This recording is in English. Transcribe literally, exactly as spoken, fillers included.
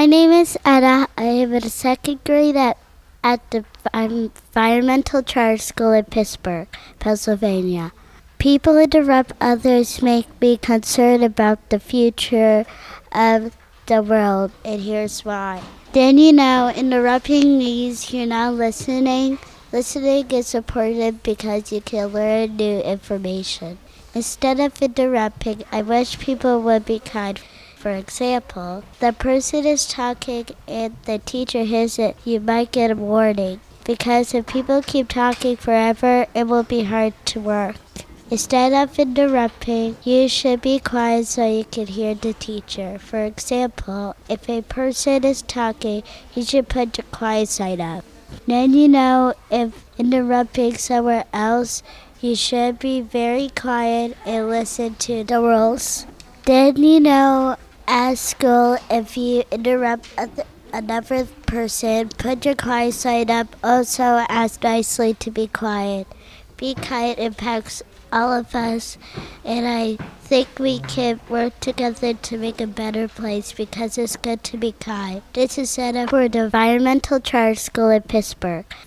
My name is Anna. I am in second grade at, at the Environmental Charter School in Pittsburgh, Pennsylvania. People interrupt others make me concerned about the future of the world, and here's why. Then you know, interrupting means you're not listening. Listening is important because you can learn new information. Instead of interrupting, I wish people would be kind. For example, the person is talking and the teacher hears it, you might get a warning. Because if people keep talking forever, it will be hard to work. Instead of interrupting, you should be quiet so you can hear the teacher. For example, if a person is talking, you should put the quiet sign up. Then you know if interrupting somewhere else, you should be very quiet and listen to the rules. Then you know at school, if you interrupt another person, put your quiet sign up. Also ask nicely to be quiet. Be kind impacts all of us, and I think we can work together to make a better place because it's good to be kind. This is Anna for the Environmental Charter School in Pittsburgh.